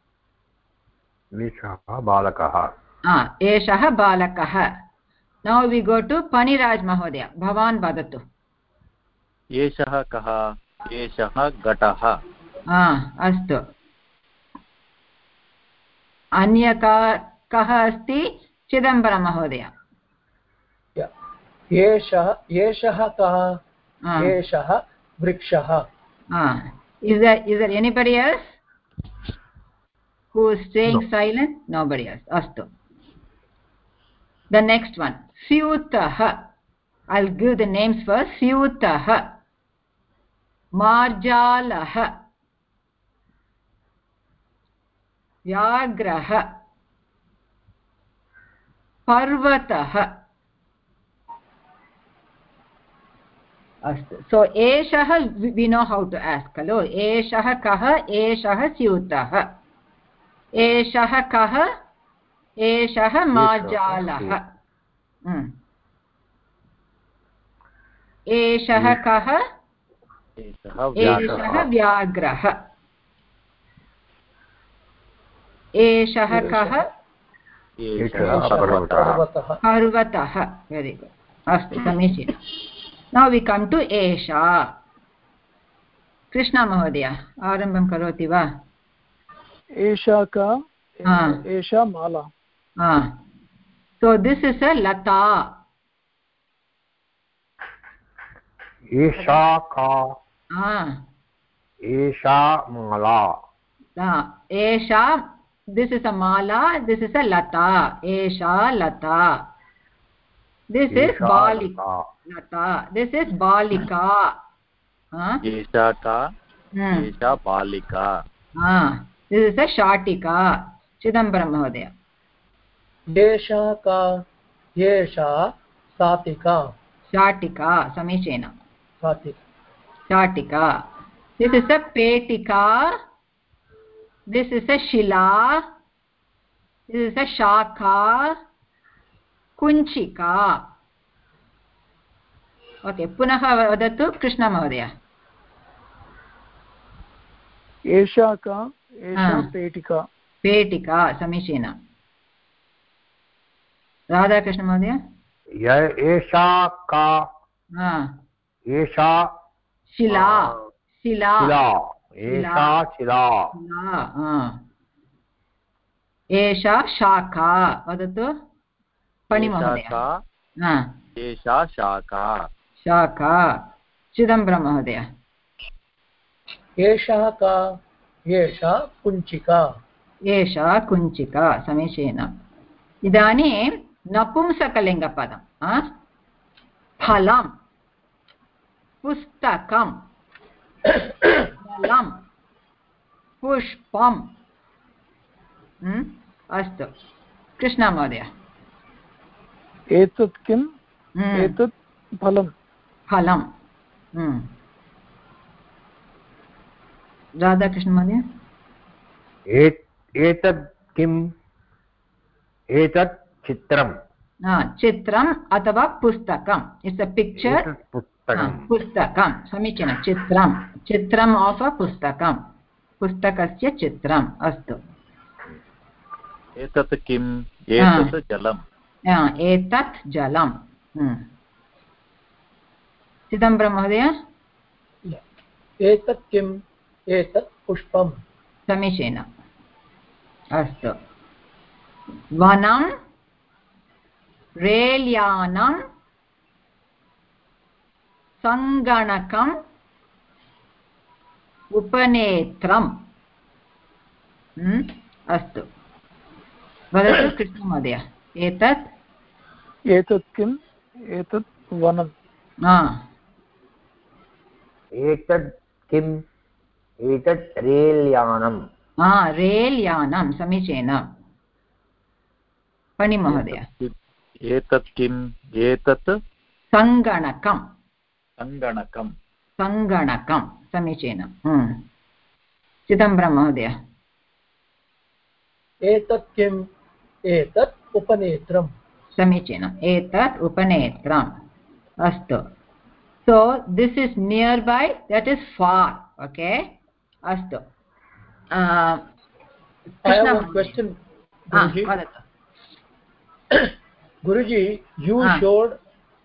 एषः बालकः now we go to Paniraj Mahodaya भवान् वदतु एषः कः एषः घटः अस्तु अन्य कः अस्ति चिदम्बरम महोदय एषः कः एषः वृक्षः is there anybody else who is staying silent? Nobody else. Astu. The next one, Syutah. I'll give the names first. Syutah, Marjalah, Vyagrah, Parvatah, astu. So eshah we know how to ask. Hello, eshah kah, eshah syutah, eshah kah, eshah marjalah. eshah kah, eshah vyagrah, eshah kah, parvatah. Very good. Astu, samichinam. Now we come to esha. Krishna Mahodaya, arambam karoti va? Esha ka, esha mala. So this is a lata. esha ka, esha mala. Esha, this is a mala, this is a lata. Esha lata. This is balika. Lata. This is balika. esha ka, esha balika. This is a shatika. Chidambaram Mahodaya. Esha ka, esha satika. Shatika, Samichena. Satika. Shatika. This is a petika. This is a shila. This is a shaka. Kunchika. Okay, punah vadatu Krishna Mahodaya. Esha ka, esha petika. Petika, Samichena. Radha Krishna Mahodaya. esha ka, esha Shila. Shila. esha shila. Esha shaka. Vadatu Pani Mahodaya. esha shaka. Shaka. Chidambaram Mahodaya. Esha ka, esha kunchika. Esha kunchika. Samichenam. Idanim napumsakalingapadam. Phalam. Pustakam. Dalam. Pushpam. Astu. Krishna Mahodaya. Etat kim, etat phalam. Phalam. Radha Krishna Mahodaya. etat kim, etat chitram. Chitram atava pustakam. It's a picture. Pustakam. Samichinam. Chitram. Chitram of a pustakam. Pustakasya chitram. Astu. etat kim, etat jalam. Etat jalam. Chidambaram Mahodaya. Etat kim, etat pushpam. Samichinam. Astu. Vanam. Relyanam. Sanganakam. Upanetram. Astu. Vadatu Krishna Mahodaya. Etat. Etat kim, etat vanam. etat kim, etat relyanam. Relyanam. Samichenam. Pani Mahodaya. etat kim, etat Sanganakam. sanganakam. Sanganakam. Samichenam. Chidambaram Mahodaya. Etat kim, etat upanetram. Samichenam. Etat upanetram. Astu. So this is nearby, that is far. Okay. Astu. I have one question, Guruji. Guruji, you showed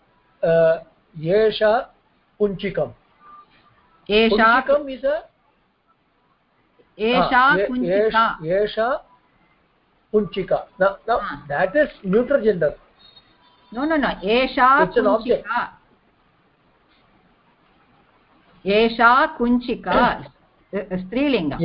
Yesha Punchikam. Punchikam is a Esha Kunchika. Yesha Punchika. Now that is neuter gender. No. Esha It's an object. Kunchika. Esha Kunchika. Strilinga.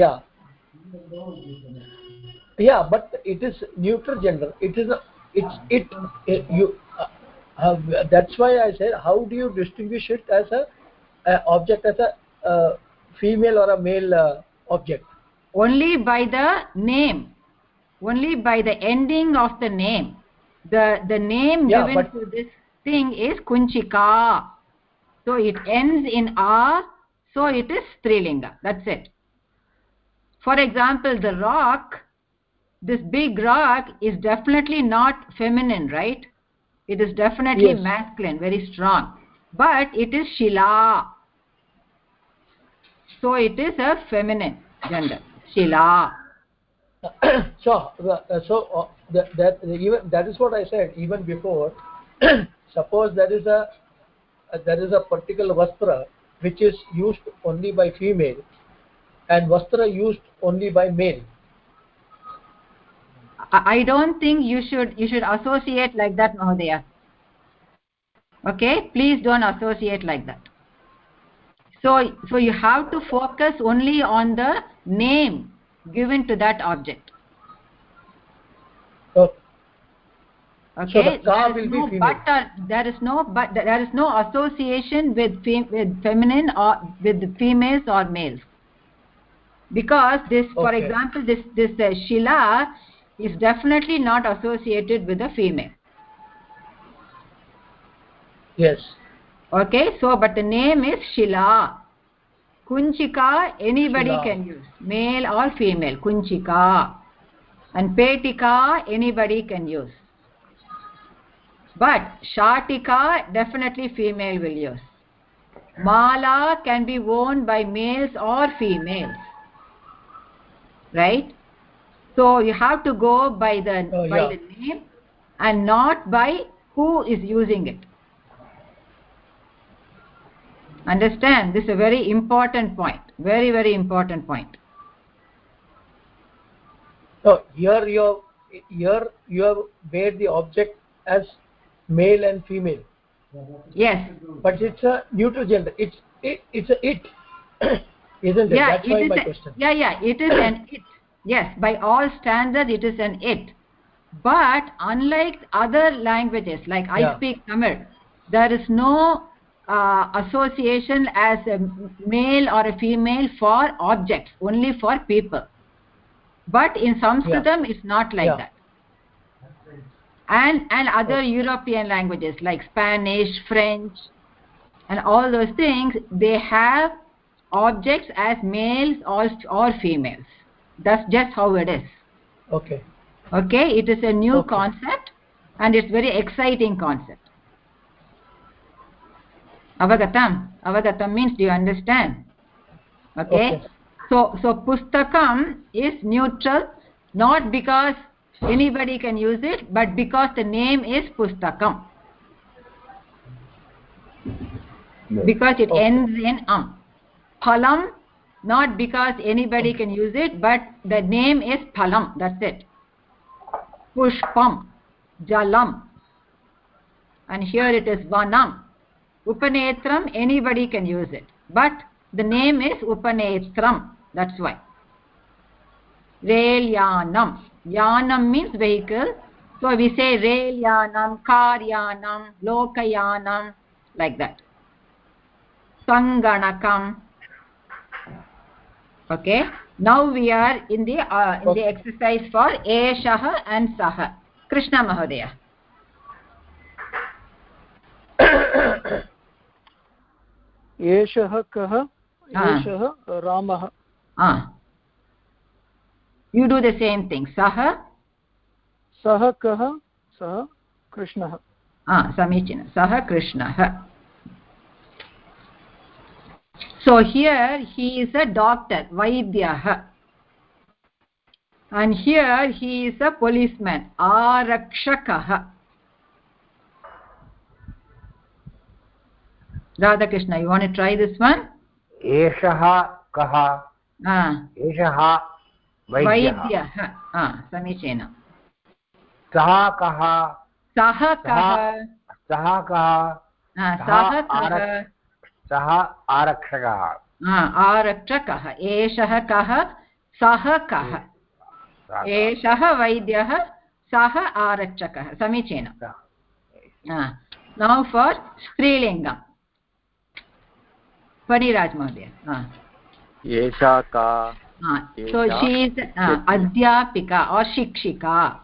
Yeah, but it is neuter gender. It is a, you. That's why I said, how do you distinguish it as a object, as a female or a male object? Only by the name. Only by the ending of the name. The name given to this thing is Kunchika. so it ends in a, so it is strilinga. That's it. For example, the rock, this big rock is definitely not feminine, right? It is definitely Yes. masculine, very strong, but it is shila, so it is a feminine gender, shila. So that is what I said even before. Suppose there is a particular vastra which is used only by female and vastra used only by male. I don't think you should associate like that, Mahodaya. Okay, please don't associate like that. So you have to focus only on the name given to that object. Okay. Okay, So the ka will be female. There is no association with feminine or with females or males, because this, for Okay. example, this shila is definitely not associated with a female. Yes. Okay, so but the name is shila. Kunchika, anybody Shila. can use, male or female, kunchika. And petika, anybody can use. But shatika, definitely female will use. Mala can be worn by males or females. Right? So you have to go by the name and not by who is using it. Understand? This is a very important point. Very, very important point. So here you have made the object as male and female. Yes. But it's a neutral gender. It's a it. Isn't it? Yeah, That's why my question. Yeah, it is an it. Yes, by all standards it is an it. But unlike other languages, like I speak Tamil, there is no association as a male or a female for objects, only for people. But in Sanskritam, it's not like that. And other European languages like Spanish, French, and all those things, they have objects as males or females. That's just how it is. Okay. Okay, it is a new concept, and it's very exciting concept. Avagatam means, do you understand? Okay. So pustakam is neutral, not because anybody can use it, but because the name is pustakam. Because it ends in Phalam, not because anybody can use it, but the name is phalam. That's it. Pushpam, jalam, and here it is vanam. Upanetram, anybody can use it, but the name is Upanetram. That's why. Rail yanam. Yanam means vehicle. So we say rail yanam, car yanam, loka yanam, like that. Sanganakam. Okay. Now we are in the exercise for Eshaha and Saha. Krishna Mahodaya. एषः कः एषः रामः You do the same thing. Saha. सः कः सः कृष्णः Samichina. Saha Krishnah. So here he is a doctor, Vaidyah. And here he is a policeman, Arakshakah. Radha Krishna, you want to try this one? एषः कः एषः वैद्यः समीचीनं सः कः सः कः सः कः सः आरक्षकः आरक्षकः एषः कः सः कः एषः वैद्यः सः आरक्षकः समीचीनं now for स्त्रीलिङ्गम् Pariraj Mahodaya. Esha ka. So she is Adhyapika or Shikshika.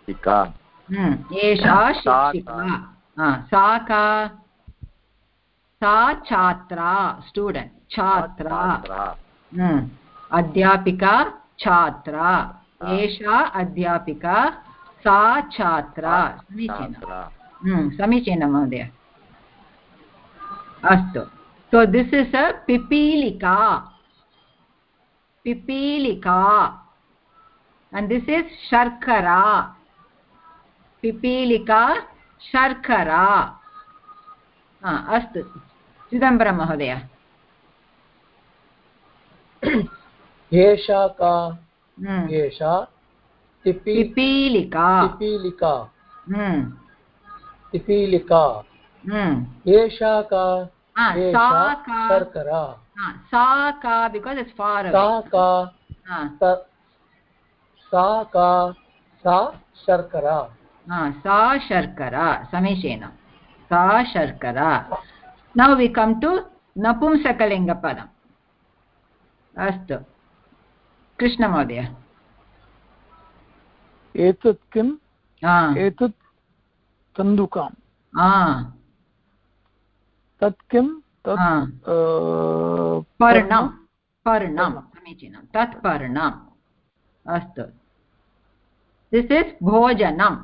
Shikshika. Esha Shikshika. Sa ka. Sa chhatra, student. Chhatra. Chhatra. Adhyapika, chhatra. Esha adhyapika, sa chhatra. Chhatra. Samichinam Mahodaya. Astu. So this is a pipilika. Pipilika. And this is sharkara. Pipilika, sharkara. Astu. Chidambaram Mahodaya. Esha ka. Esha. Pipilika. Pipilika. Pipilika. Esha ka. Sa ka. Sharkara. Sa ka because it's far away. Sa ka. Sa ka. Sa sharkara. Sa sharkara. Samishena. Sa sharkara. Now we come to Napumsakalinga padam. Astu. Krishna Mahodaya. एतत् किम् एतत् तन्दुकाम् तत् किं तत् पर्णं समीचीनं तत् पर्णम् अस्तु this is भोजनम्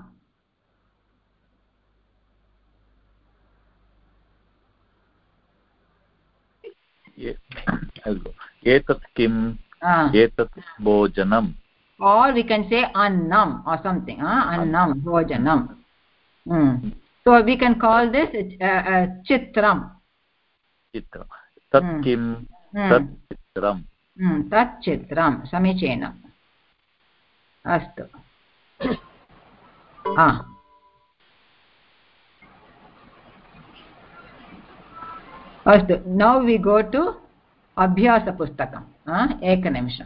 एतत् किम् एतत् भोजनम् or we can say annam or something annam bhojanam so we can call this chitram tat kim tat chitram samichenam astu astu now we go to abhyasa pustakam ekanimisham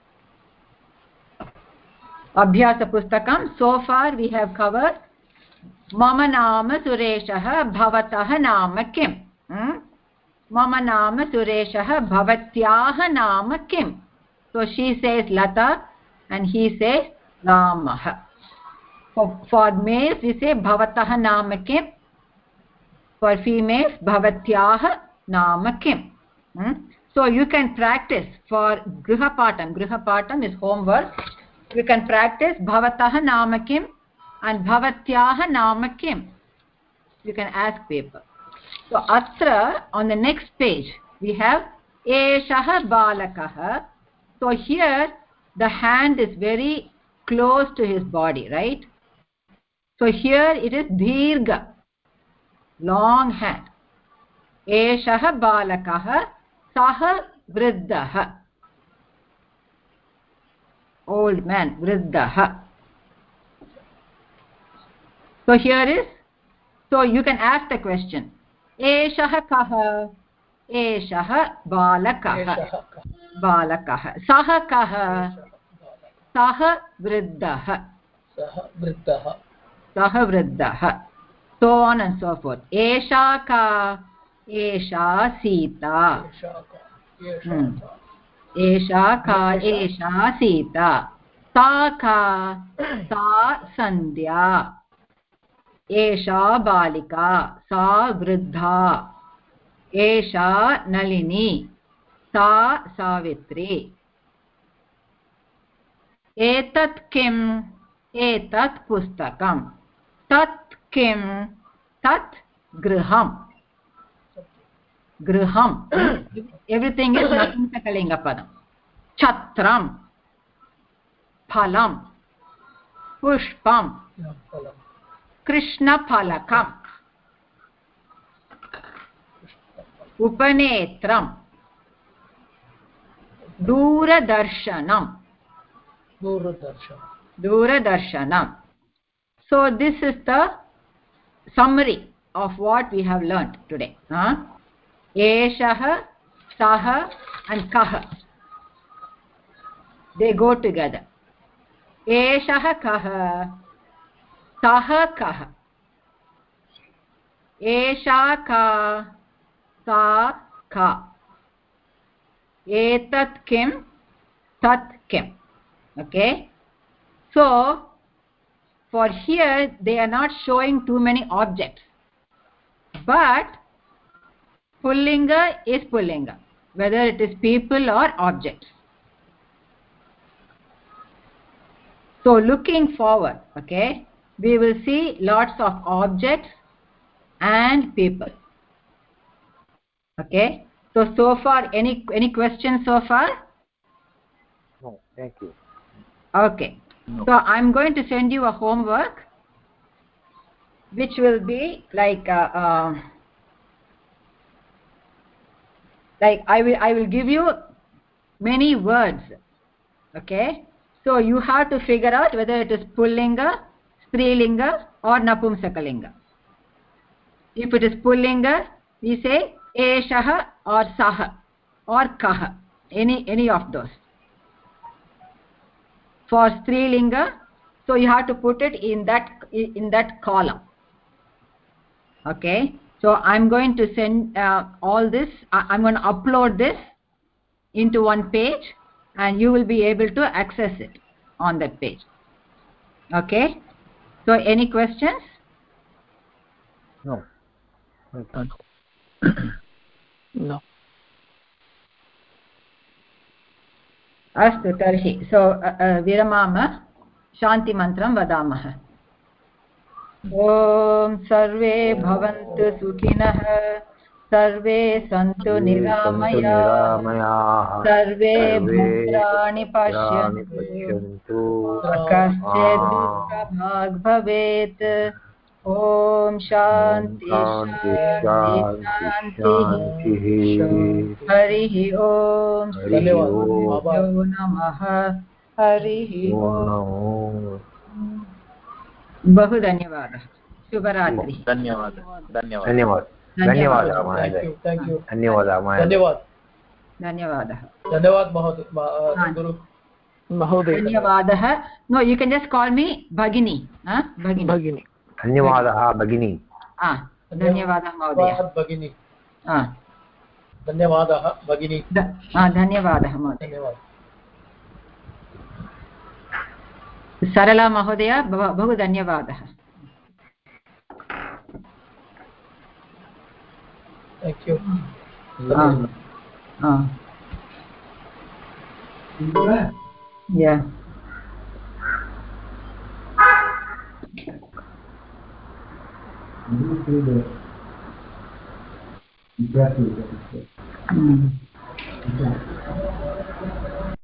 Abhyasa Pustakam. So far we have covered Mama Nama Sureshah Bhavatah Nama Kim. Mama Nama Sureshah Bhavatyah Nama Kim. So she says Lata and he says Ramah. For males we say Bhavatah Nama Kim. For females Bhavatyah Nama Kim. So you can practice for Grihapatam. Grihapatam is homework. You can practice Bhavatah Nama Kim and Bhavatyah Nama Kim. You can ask paper. So Atra on the next page we have Eshah Balakah. So here the hand is very close to his body, right? So here it is Dirgha, long hand. Eshah Balakah Sah Vriddhah. Old man, Vriddhah. So here is, so you can ask the question. Eshah kaha? Eshah balakah. Balakah. Sah kaha? Sah Vriddhah. Sah Vriddhah. Sah Vriddhah. So on and so forth. Esha ka? Esha Sita. Esha ka Esha Sita. Sa ka Sa Sandhya. Esha Balika Sa Vriddha. Esha Nalini Sa Savitri. Etat kim? Etat pustakam. Tat kim? Tat griham. Griham. Everything is Napumsakalinga padam. Chatram. Phalam. Pushpam. Krishna Phalakam. Upanetram. Duradarshanam. Duradarshanam. So this is the summary of what we have learnt today. Eshah, Sah and Kah. They go together. Eshah Kah. Sah Kah. Esha Ka. Sa Ka. Etat Kim. Tat Kim. Okay. So for here they are not showing too many objects. But pullinga is pullinga, whether it is people or objects. So looking forward, okay, we will see lots of objects and people. Okay, so far any questions so far? No, thank you. Okay, so I'm going to send you a homework which will be like I will give you many words. Okay, so you have to figure out whether it is pullinga, strilinga or napumsakalinga. If it is pullinga, we say eshaha or saha or kaha, any of those. For strilinga, so you have to put it in that column. Okay, so I'm going to send all this. I'm going to upload this into one page, and you will be able to access it on that page. Okay, so any questions? No. No. अस्तु तर्हि सो विरमाम शान्तिमन्त्रं वदामः ॐ सर्वे भवन्तु सुखिनः सर्वे सन्तु निरामयाः सर्वे भद्राणि पश्यन्तु कश्चित् दुःखभाग् भवेत् ॐ शान्ति हरिः ॐ श्रीगुरुभ्यो नमः हरिः ॐ बहु धन्यवादः शुभरात्रिः धन्यवादः धन्यवादः धन्यवादः महोदय धन्यवादः महोदय धन्यवादः No, you can just call me Bhagini. भगिनी धन्यवादः भगिनी धन्यवादः महोदय भगिनी धन्यवादः भगिनी धन्यवादः महोदय सरला महोदय बहु धन्यवादः Thank you. Yeah. Mm.